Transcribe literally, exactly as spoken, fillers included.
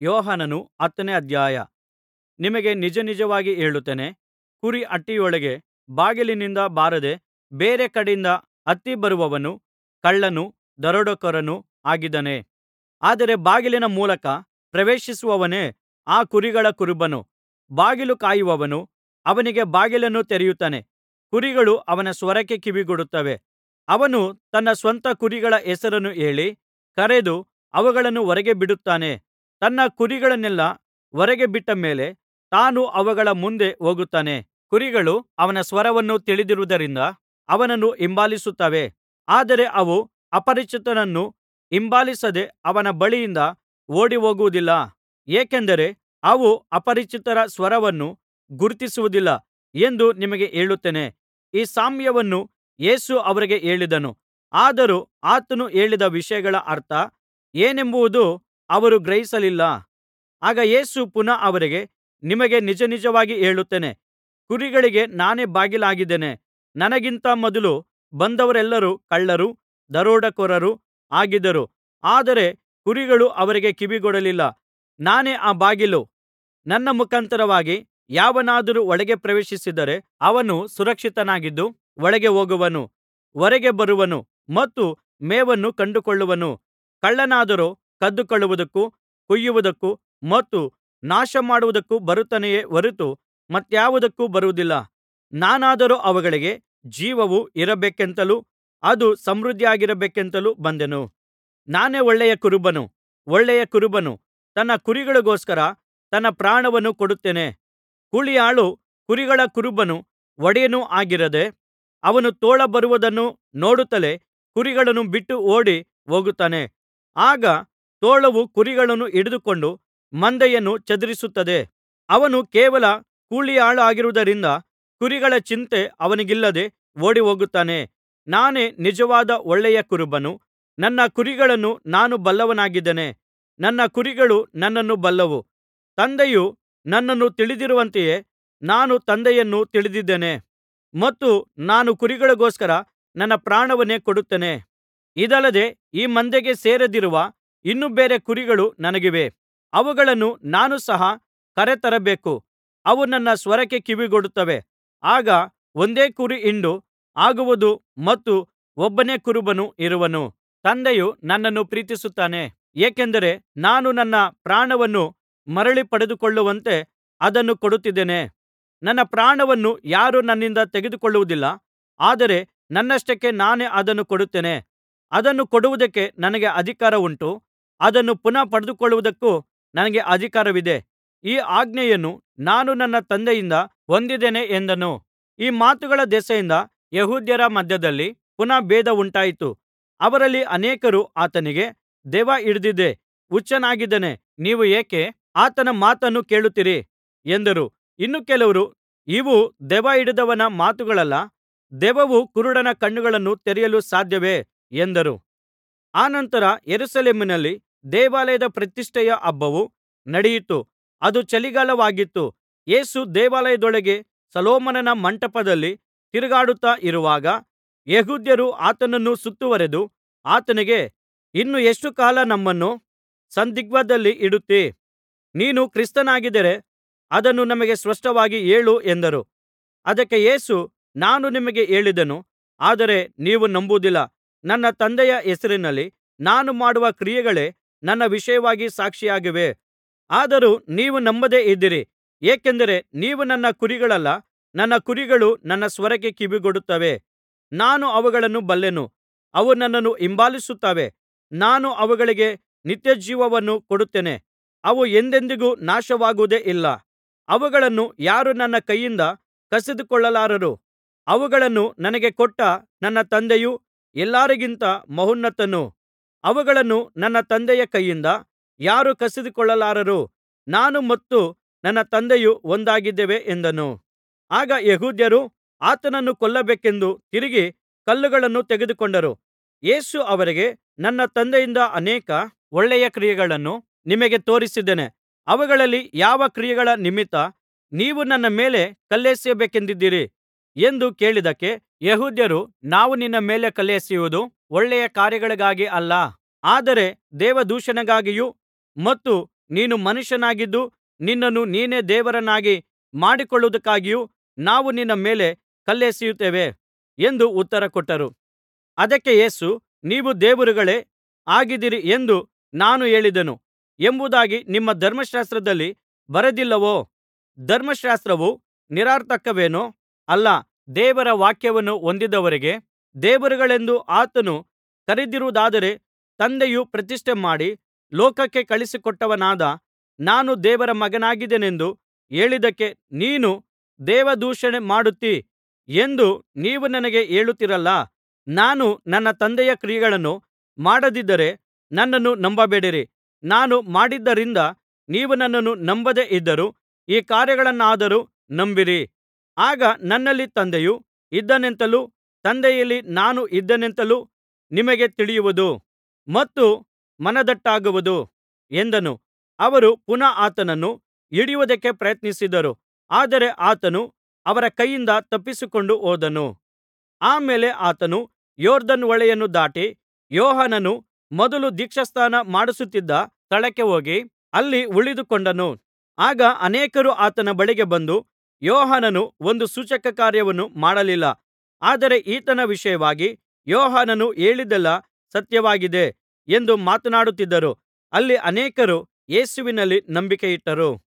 ಯೋಹಾನನು ಹತ್ತನೇ ಅಧ್ಯಾಯ. ನಿಮಗೆ ನಿಜನಿಜವಾಗಿ ಹೇಳುತ್ತೇನೆ, ಕುರಿ ಹಟ್ಟಿಯೊಳಗೆ ಬಾಗಿಲಿನಿಂದ ಬಾರದೆ ಬೇರೆ ಕಡೆಯಿಂದ ಹತ್ತಿ ಬರುವವನು ಕಳ್ಳನೂ ದರೋಡೆಕೋರನೂ ಆಗಿದ್ದಾನೆ. ಆದರೆ ಬಾಗಿಲಿನ ಮೂಲಕ ಪ್ರವೇಶಿಸುವವನೇ ಆ ಕುರಿಗಳ ಕುರುಬನು. ಬಾಗಿಲು ಕಾಯುವವನು ಅವನಿಗೆ ಬಾಗಿಲನ್ನು ತೆರೆಯುತ್ತಾನೆ. ಕುರಿಗಳು ಅವನ ಸ್ವರಕ್ಕೆ ಕಿವಿಗೊಡುತ್ತವೆ. ಅವನು ತನ್ನ ಸ್ವಂತ ಕುರಿಗಳ ಹೆಸರನ್ನು ಹೇಳಿ ಕರೆದು ಅವುಗಳನ್ನು ಹೊರಗೆ ಬಿಡುತ್ತಾನೆ. ತನ್ನ ಕುರಿಗಳನ್ನೆಲ್ಲಾ ಹೊರಗೆ ಬಿಟ್ಟ ಮೇಲೆ ತಾನು ಅವುಗಳ ಮುಂದೆ ಹೋಗುತ್ತಾನೆ. ಕುರಿಗಳು ಅವನ ಸ್ವರವನ್ನು ತಿಳಿದಿರುವುದರಿಂದ ಅವನನ್ನು ಹಿಂಬಾಲಿಸುತ್ತವೆ. ಆದರೆ ಅವು ಅಪರಿಚಿತನನ್ನು ಹಿಂಬಾಲಿಸದೆ ಅವನ ಬಳಿಯಿಂದ ಓಡಿಹೋಗುವುದಿಲ್ಲ. ಏಕೆಂದರೆ ಅವು ಅಪರಿಚಿತರ ಸ್ವರವನ್ನು ಗುರುತಿಸುವುದಿಲ್ಲ ಎಂದು ನಿಮಗೆ ಹೇಳುತ್ತೇನೆ. ಈ ಸಾಮ್ಯವನ್ನು ಯೇಸು ಅವರಿಗೆ ಹೇಳಿದನು. ಆದರೂ ಆತನು ಹೇಳಿದ ವಿಷಯಗಳ ಅರ್ಥ ಏನೆಂಬುದು ಅವರು ಗ್ರಹಿಸಲಿಲ್ಲ. ಆಗ ಯೇಸು ಪುನಃ ಅವರಿಗೆ, ನಿಮಗೆ ನಿಜನಿಜವಾಗಿ ಹೇಳುತ್ತೇನೆ, ಕುರಿಗಳಿಗೆ ನಾನೇ ಬಾಗಿಲಾಗಿದ್ದೇನೆ. ನನಗಿಂತ ಮೊದಲು ಬಂದವರೆಲ್ಲರೂ ಕಳ್ಳರೂ ದರೋಡೆಕೋರರೂ ಆಗಿದ್ದರು. ಆದರೆ ಕುರಿಗಳು ಅವರಿಗೆ ಕಿವಿಗೊಡಲಿಲ್ಲ. ನಾನೇ ಆ ಬಾಗಿಲು. ನನ್ನ ಮುಖಾಂತರವಾಗಿ ಯಾವನಾದರೂ ಒಳಗೆ ಪ್ರವೇಶಿಸಿದರೆ ಅವನು ಸುರಕ್ಷಿತನಾಗಿದ್ದು ಒಳಗೆ ಹೋಗುವನು, ಹೊರಗೆ ಬರುವನು ಮತ್ತು ಮೇವನ್ನು ಕಂಡುಕೊಳ್ಳುವನು. ಕಳ್ಳನಾದರೋ ಕದ್ದುಕೊಳ್ಳುವುದಕ್ಕೂ ಕೊಯ್ಯುವುದಕ್ಕೂ ಮತ್ತು ನಾಶಮಾಡುವುದಕ್ಕೂ ಬರುತ್ತಾನೆಯೇ ಹೊರತು ಮತ್ತ್ಯಾವುದಕ್ಕೂ ಬರುವುದಿಲ್ಲ. ನಾನಾದರೋ ಅವುಗಳಿಗೆ ಜೀವವು ಇರಬೇಕೆಂತಲೂ ಅದು ಸಮೃದ್ಧಿಯಾಗಿರಬೇಕೆಂತಲೂ ಬಂದೆನು. ನಾನೇ ಒಳ್ಳೆಯ ಕುರುಬನು. ಒಳ್ಳೆಯ ಕುರುಬನು ತನ್ನ ಕುರಿಗಳಿಗೋಸ್ಕರ ತನ್ನ ಪ್ರಾಣವನ್ನು ಕೊಡುತ್ತಾನೆ. ಕೂಲಿಯಾಳು ಕುರಿಗಳ ಕುರುಬನು ಒಡೆಯನೂ ಆಗಿರದೆ ಅವನು ತೋಳ ಬರುವುದನ್ನು ನೋಡುತ್ತಲೇ ಕುರಿಗಳನ್ನು ಬಿಟ್ಟು ಓಡಿ ಹೋಗುತ್ತಾನೆ. ಆಗ ತೋಳವು ಕುರಿಗಳನ್ನು ಹಿಡಿದುಕೊಂಡು ಮಂದೆಯನ್ನು ಚದುರಿಸುತ್ತದೆ. ಅವನು ಕೇವಲ ಕೂಲಿಯಾಳಾಗಿರುವುದರಿಂದ ಕುರಿಗಳ ಚಿಂತೆ ಅವನಿಗಿಲ್ಲದೆ ಓಡಿಹೋಗುತ್ತಾನೆ. ನಾನೇ ನಿಜವಾದ ಒಳ್ಳೆಯ ಕುರುಬನು. ನನ್ನ ಕುರಿಗಳನ್ನು ನಾನು ಬಲ್ಲವನಾಗಿದ್ದೇನೆ. ನನ್ನ ಕುರಿಗಳು ನನ್ನನ್ನು ಬಲ್ಲವು. ತಂದೆಯು ನನ್ನನ್ನು ತಿಳಿದಿರುವಂತೆಯೇ ನಾನು ತಂದೆಯನ್ನು ತಿಳಿದಿದ್ದೇನೆ ಮತ್ತು ನಾನು ಕುರಿಗಳಿಗೋಸ್ಕರ ನನ್ನ ಪ್ರಾಣವನ್ನೇ ಕೊಡುತ್ತೇನೆ. ಇದಲ್ಲದೆ ಈ ಮಂದೆಗೆ ಸೇರದಿರುವ ಇನ್ನೂ ಬೇರೆ ಕುರಿಗಳು ನನಗಿವೆ. ಅವುಗಳನ್ನು ನಾನು ಸಹ ಕರೆತರಬೇಕು. ಅವು ನನ್ನ ಸ್ವರಕ್ಕೆ ಕಿವಿಗೊಡುತ್ತವೆ. ಆಗ ಒಂದೇ ಕುರಿ ಹಿಂಡು ಆಗುವುದು ಮತ್ತು ಒಬ್ಬನೇ ಕುರುಬನು ಇರುವನು. ತಂದೆಯು ನನ್ನನ್ನು ಪ್ರೀತಿಸುತ್ತಾನೆ, ಏಕೆಂದರೆ ನಾನು ನನ್ನ ಪ್ರಾಣವನ್ನು ಮರಳಿ ಪಡೆದುಕೊಳ್ಳುವಂತೆ ಅದನ್ನು ಕೊಡುತ್ತಿದ್ದೇನೆ. ನನ್ನ ಪ್ರಾಣವನ್ನು ಯಾರೂ ನನ್ನಿಂದ ತೆಗೆದುಕೊಳ್ಳುವುದಿಲ್ಲ. ಆದರೆ ನನ್ನಷ್ಟಕ್ಕೆ ನಾನೇ ಅದನ್ನು ಕೊಡುತ್ತೇನೆ. ಅದನ್ನು ಕೊಡುವುದಕ್ಕೆ ನನಗೆ ಅಧಿಕಾರವುಂಟು. ಅದನ್ನು ಪುನಃ ಪಡೆದುಕೊಳ್ಳುವುದಕ್ಕೂ ನನಗೆ ಅಧಿಕಾರವಿದೆ. ಈ ಆಜ್ಞೆಯನ್ನು ನಾನು ನನ್ನ ತಂದೆಯಿಂದ ಹೊಂದಿದ್ದೇನೆ ಎಂದನು. ಈ ಮಾತುಗಳ ದೆಸೆಯಿಂದ ಯೆಹೂದ್ಯರ ಮಧ್ಯದಲ್ಲಿ ಪುನಃ ಭೇದ ಉಂಟಾಯಿತು. ಅವರಲ್ಲಿ ಅನೇಕರು ಆತನಿಗೆ, ದೆವ್ವ ಹಿಡಿದಿದೆ, ಹುಚ್ಚನಾಗಿದ್ದಾನೆ, ನೀವು ಏಕೆ ಆತನ ಮಾತನ್ನು ಕೇಳುತ್ತೀರಿ ಎಂದರು. ಇನ್ನು ಕೆಲವರು, ಇವು ದೆವ್ವ ಹಿಡಿದವನ ಮಾತುಗಳಲ್ಲ, ದೆವ್ವವು ಕುರುಡನ ಕಣ್ಣುಗಳನ್ನು ತೆರೆಯಲು ಸಾಧ್ಯವೇ ಎಂದರು. ಅನಂತರ ಯೆರೂಸಲೇಮಿನಲ್ಲಿ ದೇವಾಲಯದ ಪ್ರತಿಷ್ಠೆಯ ಹಬ್ಬವು ನಡೆಯಿತು. ಅದು ಚಳಿಗಾಲವಾಗಿತ್ತು. ಯೇಸು ದೇವಾಲಯದೊಳಗೆ ಸೊಲೊಮೋನನ ಮಂಟಪದಲ್ಲಿ ತಿರುಗಾಡುತ್ತಾ ಇರುವಾಗ ಯೆಹೂದ್ಯರು ಆತನನ್ನು ಸುತ್ತುವರೆದು ಆತನಿಗೆ, ಇನ್ನು ಎಷ್ಟು ಕಾಲ ನಮ್ಮನ್ನು ಸಂದಿಗ್ಧದಲ್ಲಿ ಇಡುತ್ತೀ? ನೀನು ಕ್ರಿಸ್ತನಾಗಿದ್ದರೆ ಅದನ್ನು ನಮಗೆ ಸ್ಪಷ್ಟವಾಗಿ ಹೇಳು ಎಂದರು. ಅದಕ್ಕೆ ಯೇಸು, ನಾನು ನಿಮಗೆ ಹೇಳಿದೆನು, ಆದರೆ ನೀವು ನಂಬುವುದಿಲ್ಲ. ನನ್ನ ತಂದೆಯ ಹೆಸರಿನಲ್ಲಿ ನಾನು ಮಾಡುವ ಕ್ರಿಯೆಗಳೇ ನನ್ನ ವಿಷಯವಾಗಿ ಸಾಕ್ಷಿಯಾಗಿವೆ. ಆದರೂ ನೀವು ನಂಬದೆ ಇದ್ದೀರಿ. ಏಕೆಂದರೆ ನೀವು ನನ್ನ ಕುರಿಗಳಲ್ಲ. ನನ್ನ ಕುರಿಗಳು ನನ್ನ ಸ್ವರಕ್ಕೆ ಕಿವಿಗೊಡುತ್ತವೆ. ನಾನು ಅವುಗಳನ್ನು ಬಲ್ಲೆನು. ಅವು ನನ್ನನ್ನು ಹಿಂಬಾಲಿಸುತ್ತವೆ. ನಾನು ಅವುಗಳಿಗೆ ನಿತ್ಯಜೀವವನ್ನು ಕೊಡುತ್ತೇನೆ. ಅವು ಎಂದೆಂದಿಗೂ ನಾಶವಾಗುವುದೇ ಇಲ್ಲ. ಅವುಗಳನ್ನು ಯಾರೂ ನನ್ನ ಕೈಯಿಂದ ಕಸಿದುಕೊಳ್ಳಲಾರರು. ಅವುಗಳನ್ನು ನನಗೆ ಕೊಟ್ಟ ನನ್ನ ತಂದೆಯು ಎಲ್ಲರಿಗಿಂತ ಮಹೋನ್ನತನು. ಅವುಗಳನ್ನು ನನ್ನ ತಂದೆಯ ಕೈಯಿಂದ ಯಾರೂ ಕಸಿದುಕೊಳ್ಳಲಾರರು. ನಾನು ಮತ್ತು ನನ್ನ ತಂದೆಯು ಒಂದಾಗಿದ್ದೇವೆ ಎಂದನು. ಆಗ ಯೆಹೂದ್ಯರು ಆತನನ್ನು ಕೊಲ್ಲಬೇಕೆಂದು ತಿರುಗಿ ಕಲ್ಲುಗಳನ್ನು ತೆಗೆದುಕೊಂಡರು. ಯೇಸು ಅವರಿಗೆ, ನನ್ನ ತಂದೆಯಿಂದ ಅನೇಕ ಒಳ್ಳೆಯ ಕ್ರಿಯೆಗಳನ್ನು ನಿಮಗೆ ತೋರಿಸಿದ್ದೇನೆ. ಅವುಗಳಲ್ಲಿ ಯಾವ ಕ್ರಿಯೆಗಳ ನಿಮಿತ್ತ ನೀವು ನನ್ನ ಮೇಲೆ ಕಲ್ಲೆಸೆಯಬೇಕೆಂದಿದ್ದೀರಿ ಎಂದು ಕೇಳಿದ್ದಕ್ಕೆ ಯೆಹೂದ್ಯರು, ನಾವು ನಿನ್ನ ಮೇಲೆ ಕಲ್ಲೆಸೆಯುವುದು ಒಳ್ಳೆಯ ಕಾರ್ಯಗಳಿಗಾಗಿ ಅಲ್ಲ, ಆದರೆ ದೇವದೂಷಣೆಗಾಗಿಯೂ ಮತ್ತು ನೀನು ಮನುಷ್ಯನಾಗಿದ್ದು ನಿನ್ನನ್ನು ನೀನೇ ದೇವರನ್ನಾಗಿ ಮಾಡಿಕೊಳ್ಳುವುದಕ್ಕಾಗಿಯೂ ನಾವು ನಿನ್ನ ಮೇಲೆ ಕಲ್ಲೆಸೆಯುತ್ತೇವೆ ಎಂದು ಉತ್ತರಕೊಟ್ಟರು. ಅದಕ್ಕೆ ಯೇಸು, ನೀವು ದೇವರುಗಳೇ ಆಗಿದ್ದೀರಿ ಎಂದು ನಾನು ಹೇಳಿದೆನು ಎಂಬುದಾಗಿ ನಿಮ್ಮ ಧರ್ಮಶಾಸ್ತ್ರದಲ್ಲಿ ಬರೆದಿಲ್ಲವೋ? ಧರ್ಮಶಾಸ್ತ್ರವು ನಿರರ್ಥಕವೇನೋ? ಅಲ್ಲ, ದೇವರ ವಾಕ್ಯವನ್ನು ಹೊಂದಿದವರಿಗೆ ದೇವರುಗಳೆಂದು ಆತನು ಕರೆದಿರುವುದಾದರೆ ತಂದೆಯು ಪ್ರತಿಷ್ಠೆಮಾಡಿ ಲೋಕಕ್ಕೆ ಕಳುಹಿಸಿಕೊಟ್ಟವನಾದ ನಾನು ದೇವರ ಮಗನಾಗಿದ್ದೇನೆಂದು ಹೇಳಿದ್ದಕ್ಕೆ ನೀನು ದೇವದೂಷಣೆ ಮಾಡುತ್ತೀ ಎಂದು ನೀವು ನನಗೆ ಹೇಳುತ್ತೀರಲ್ಲಾ. ನಾನು ನನ್ನ ತಂದೆಯ ಕ್ರಿಯೆಗಳನ್ನು ಮಾಡದಿದ್ದರೆ ನನ್ನನ್ನು ನಂಬಬೇಡಿರಿ. ನಾನು ಮಾಡಿದ್ದರಿಂದ ನೀವು ನನ್ನನ್ನು ನಂಬದೆ ಇದ್ದರೂ ಈ ಕಾರ್ಯಗಳನ್ನಾದರೂ ನಂಬಿರಿ. ಆಗ ನನ್ನಲ್ಲಿ ತಂದೆಯು ಇದ್ದಾನೆಂತಲೂ ತಂದೆಯಲ್ಲಿ ನಾನು ಇದ್ದೇನೆಂತಲೂ ನಿಮಗೆ ತಿಳಿಯುವುದು ಮತ್ತು ಮನದಟ್ಟಾಗುವುದು ಎಂದನು. ಅವರು ಪುನಃ ಆತನನ್ನು ಹಿಡಿಯುವುದಕ್ಕೆ ಪ್ರಯತ್ನಿಸಿದರು, ಆದರೆ ಆತನು ಅವರ ಕೈಯಿಂದ ತಪ್ಪಿಸಿಕೊಂಡು ಹೋದನು. ಆ ಮೇಲೆ ಆತನು ಯೊರ್ದನ್ ಹೊಳೆಯನ್ನು ದಾಟಿ ಯೋಹಾನನು ಮೊದಲು ದೀಕ್ಷಾಸ್ನಾನ ಮಾಡಿಸುತ್ತಿದ್ದ ಸ್ಥಳಕ್ಕೆ ಹೋಗಿ ಅಲ್ಲಿ ಉಳಿದುಕೊಂಡನು. ಆಗ ಅನೇಕರು ಆತನ ಬಳಿಗೆ ಬಂದು, ಯೋಹಾನನು ಒಂದು ಸೂಚಕಕಾರ್ಯವನ್ನೂ ಮಾಡಲಿಲ್ಲ, ಆದರೆ ಈತನ ವಿಷಯವಾಗಿ ಯೋಹಾನನು ಹೇಳಿದ್ದೆಲ್ಲಾ ಸತ್ಯವಾಗಿದೆ ಎಂದು ಮಾತನಾಡುತ್ತಿದ್ದರು. ಅಲ್ಲಿ ಅನೇಕರು ಯೇಸುವಿನಲ್ಲಿ ನಂಬಿಕೆಯಿಟ್ಟರು.